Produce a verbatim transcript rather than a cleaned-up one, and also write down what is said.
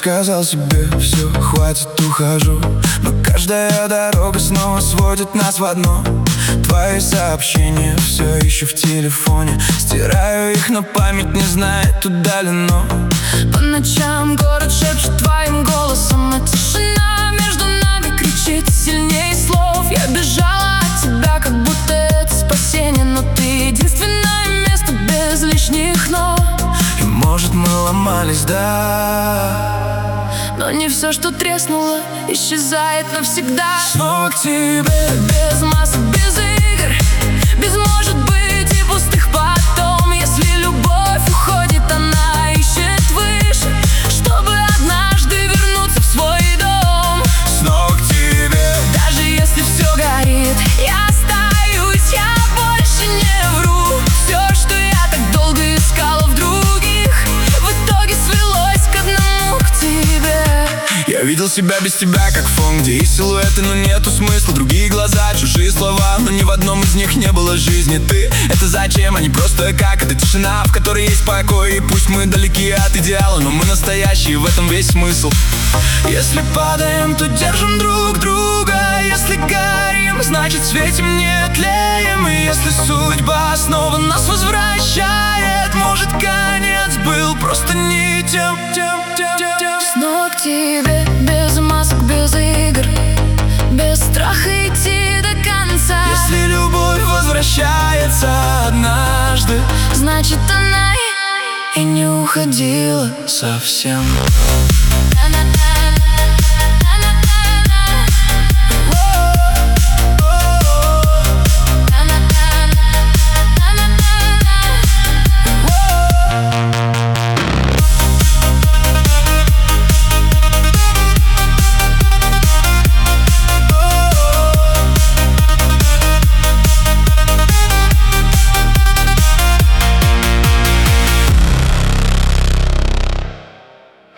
сказал себе: все, хватит, ухожу. Но каждая дорога снова сводит нас в одно. Твои сообщения все еще в телефоне. Стираю их, но память не знает удалено. По ночам город шепчет твоим голосом, а тишина между нами кричит сильнее слов. Я бежала от тебя, как будто это спасение, но ты единственное место без лишних «но». И может мы ломались, да, но не все, что треснуло, исчезает навсегда. снова к тебе. Без масок, без игр, без может быть и пустых потом. Если любовь уходит, она ищет выше, чтобы однажды вернуться в свой дом. Снова к тебе. Даже если все горит, я остаюсь, я больше не вру. Все, что я так долго искала в других, в итоге свелось к одному, к тебе. Я видел себя без тебя, как фон, где есть силуэты, но нету смысла. Другие глаза, чужие слова, но ни в одном из них не было жизни. Ты — это зачем, а не просто как. Это тишина, в которой есть покой. И пусть мы далеки от идеала, но мы настоящие, в этом весь смысл. Если падаем, то держим друг друга. Если горим, значит светим, не тлеем. И если судьба снова нас возвращает, может, конец был просто не тем, тем, тем, тем, тем. Снова к тебе, без масок, без игр, без страха идти до конца. Если любовь возвращается однажды, значит, она и и не уходила совсем.